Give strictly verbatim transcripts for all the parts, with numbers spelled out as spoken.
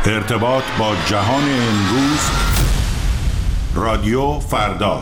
ارتباط با جهان امروز، رادیو فردا.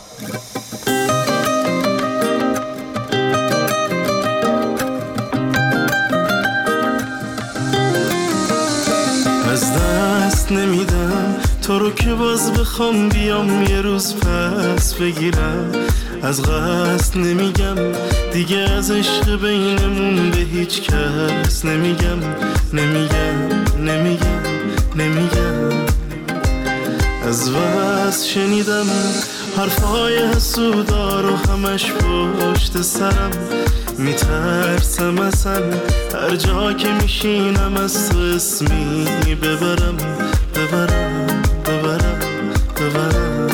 از دست نمیدم تو رو که باز بخوام بیام یه روز پس بگیرم. از قصد نمیگم دیگه از عشق بینمون به هیچ کس نمیگم نمیگم نمیگم نمیگم. از وصل شنیدم حرفای حسودا رو همش پشت سرم. میترسم اصلا هر جا که میشینم از تو اسمی ببرم ببرم ببرم ببرم.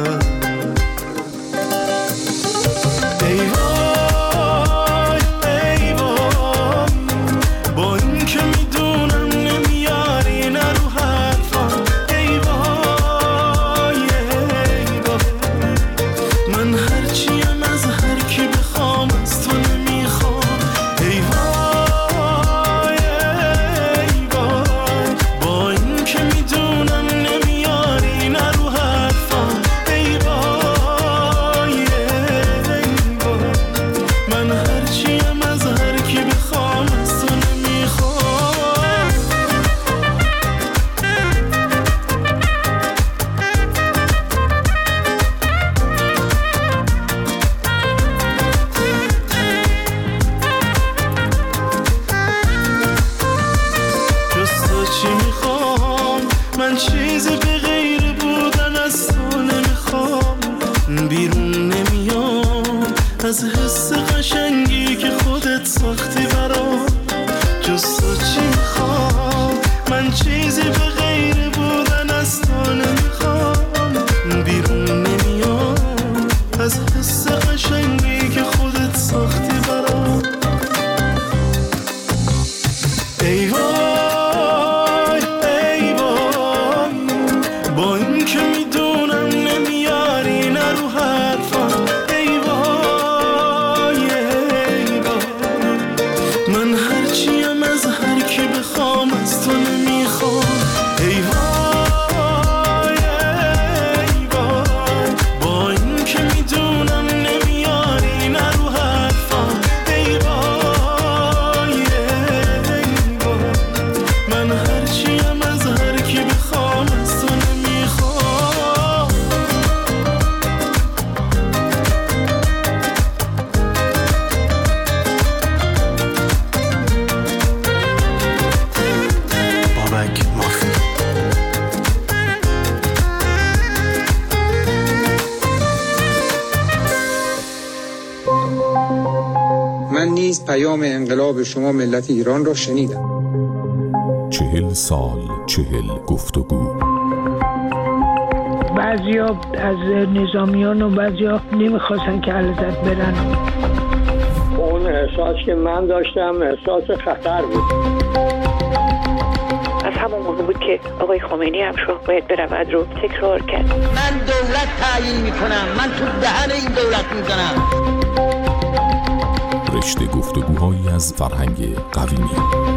ای وای ای وای با این که میدونم نمیاری نرو حرفم. ای وای ای وای من هرچیم از هر کی بخوام از تو نمیخوام. ای وای ای وای با این که میدونم نمیاری نرو حرفم. ای وای ای وای من هرچیم از هر کی بخوام از تو نمیخوام. جز تو چی میخوام من چیزی به غیر بودن از تو نمیخوام. بیرون نمیام از حس قشنگی که خودت ساختی برام. جز تو چی میخوام من چیزی به غیر بودن از تو نمیخوام. بیرون نمیام از حس قشنگی که خودت ساختی برام. ای وای ای وای با این که میدونم نمیاری نرو حرفم. ای وای ای وای من هرچیم از هر کی بخوام از تو نمیخوام. ای وای ای وای با این که میدونم نمیاری نرو حرفم. ای وای ای وای من هرچیم از هر کی بخوام از تو نمیخوام. بابک مافی من نیز پیام انقلاب شما ملت ایران را شنیدم. چهل سال چهل گفتگو. بعضیا از نظامیان و بعضیا نمیخواستن که علیزاده برن. اون احساس که من داشتم احساس خطر بود. از همون موقع بود که آقای خمینی هم شد باید برود رو تکرار کرد. من دولت تعیین میکنم، من تو دهن این دولت میزنم. رشته گفتگوهایی از فرهنگ قویمی.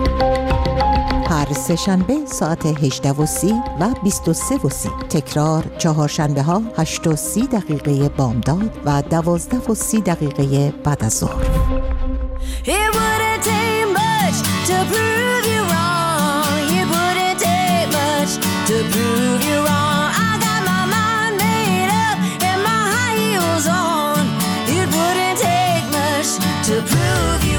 هر سه شنبه ساعت هجده و سی و بیست و سه و سی. تکرار چهارشنبه ها هشت و سی دقیقه بامداد و دوازده و سی دقیقه بعد از ظهر. It wouldn't take much to prove you wrong. It wouldn't take much to prove you wrong. I got my mind made up and my high heels on. It wouldn't take much to prove you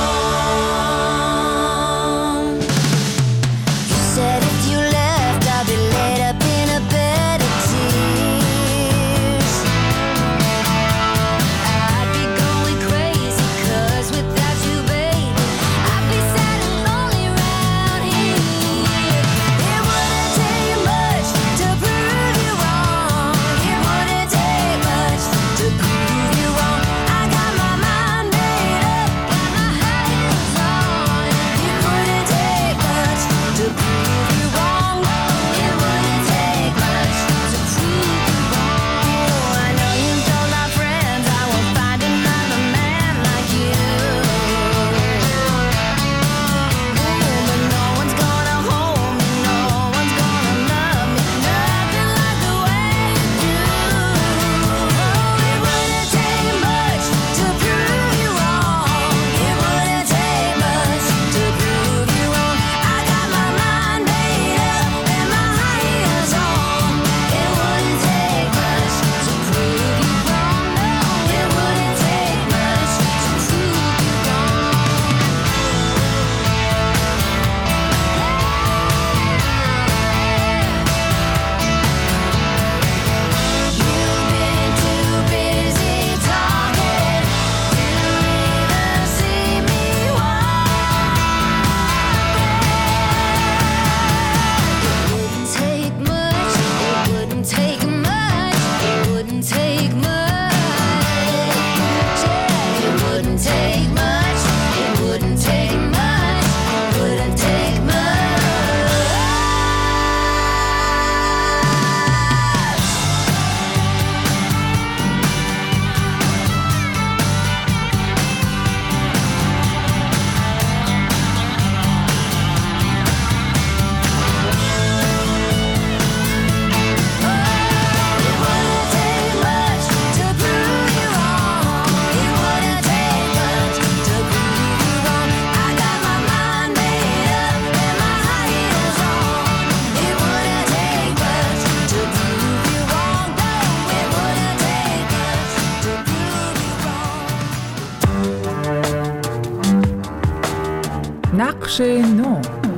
wrong. You said if you left I'd be laid up in a bed of tears. I'd be going crazy 'cause without you, baby بخش نو.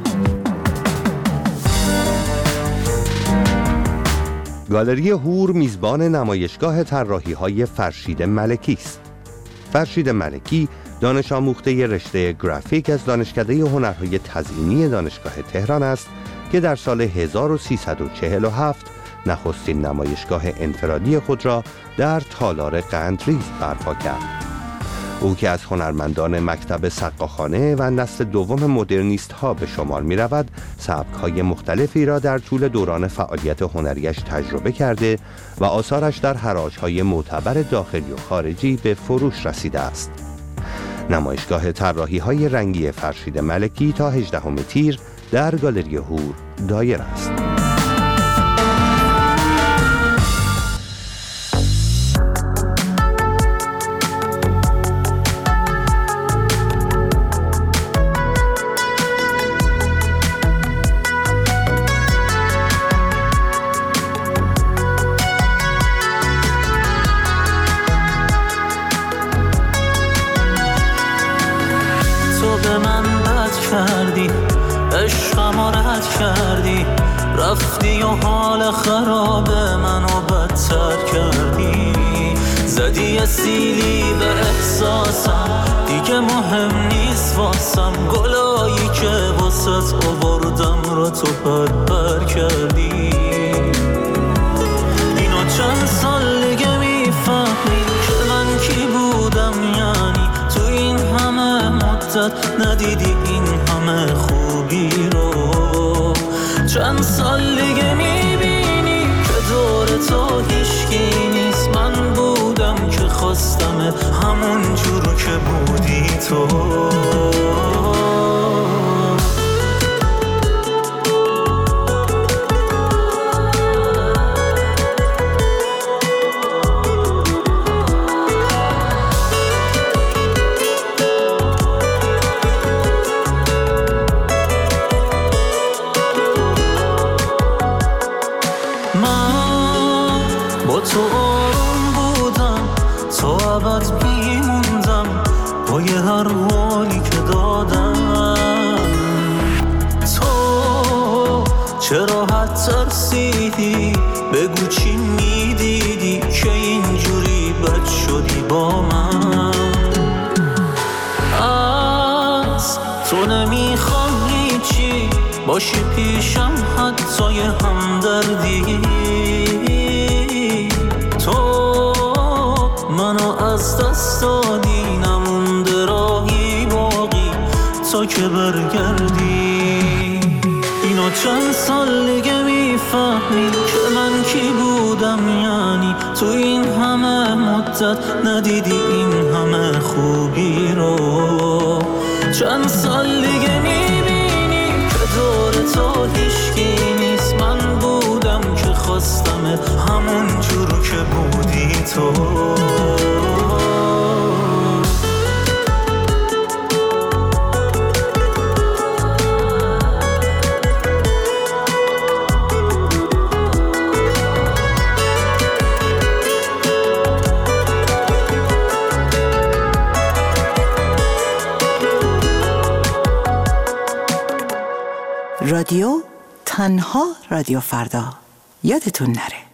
گالری هور میزبان نمایشگاه طراحی‌های فرشید ملکی است. فرشید ملکی دانش آموخته رشته گرافیک از دانشکده هنرهای تزئینی دانشگاه تهران است که در سال هزار و سیصد و چهل و هفت نخستین نمایشگاه انفرادی خود را در تالار قندریز برپا کرد. او که از هنرمندان مکتب سقاخانه و نسل دوم مدرنیست ها به شمار می رود، سبک های مختلفی را در طول دوران فعالیت هنریش تجربه کرده و آثارش در حراج های معتبر داخلی و خارجی به فروش رسیده است. نمایشگاه طراحی های رنگی فرشید ملکی تا هجدهم تیر در گالری هور دایر است. رفتی و حال خراب منو بدتر کردی، زدی سیلی به احساسم، دیگه مهم نیست واسم، گلایی که واسط آوردم را تو پر پر کردی. اینو چند سال دیگه میفهمی که من کی بودم، یعنی تو این همه مدت ندیدی این همه خوبی رو. چند سال دیگه میبینی که دور تو هیچکی نیست، من بودم که خواستم همون جور که بودی تو. تو آروم بودم، تو ابد میموندم با یه هر حالی که دادم. تو چرا حد ترسیدی، بگو چی میدیدی که اینجوری بد شدی با من. از تو نمیخوام هیچی باشی پیشم، حتی یه همدردی. تو منو از دست دادی، نمونده راهی باقی تا که برگردی. اینو چند سال دیگه میفهمی که من کی بودم، یعنی تو این همه مدت ندیدی این همه خوبی رو. چند سال دیگه میبینی که دور تو هیچکی نیست، من بودم که خواستم همون جور که بودی تو. رادیو تنها رادیو فردا، یادتون نره.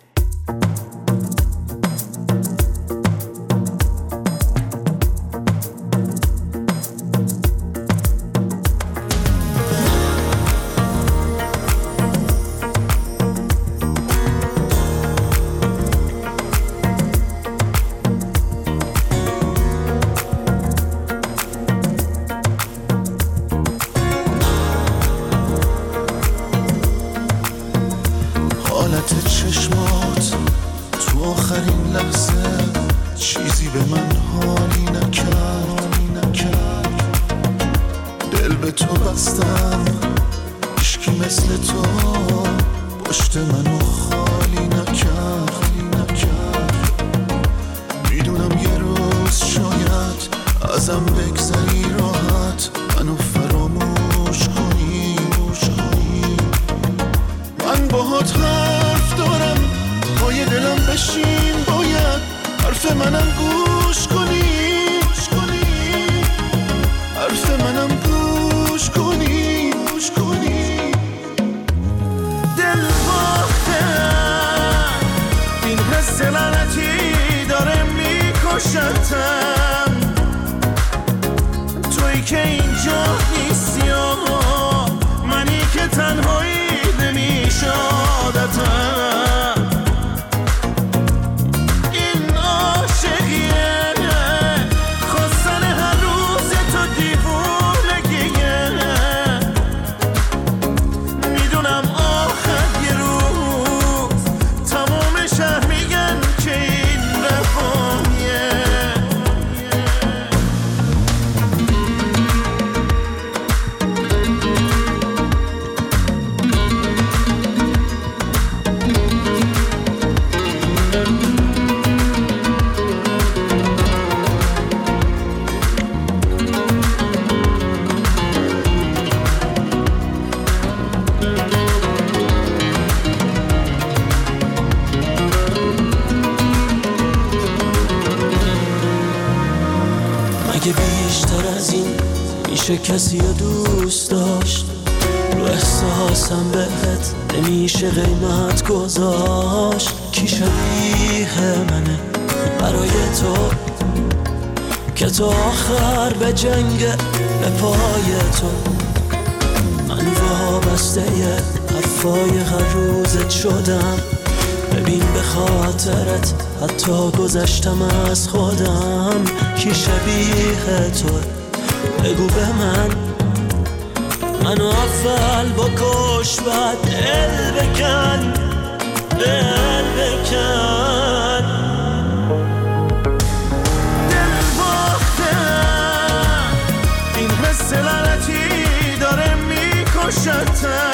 چشمات تو آخرین لحظه چیزی به من حالی نکرد، نکرد. دل به تو بستم، عشقی مثل تو پشت منو خالی نکرد، نکرد. میدونم یه روز شاید ازم بگذری راحت، منو فراموش کنی، کنی. من باهات حرف دارم، پای دلم بشین باید میکشتم، تویی که اینجا نیستی آقا، منی که تنهایی نمیشادتم. این عاشقیه خواستن هر روز تو دیوونگیه، میدونم آخر یه روز تمام شهر میگن که این رفاهیه. اگه بیشتر از این میشه کسی رو دوست داشت، رو احساسم بهت نمیشه قیمت گذاشت. کی شبیه منه برای تو که تو آخر به جنگ به پای تو؟ من وابسته حرفای هر روزت شدم، ببین به خاطرت حتی گذشتم از خودم. کی شبیه تو بگو به من، منو اول بکش بعد دل بکن، دل بکن. دل باختم این حس لعنتی داره میکشتم،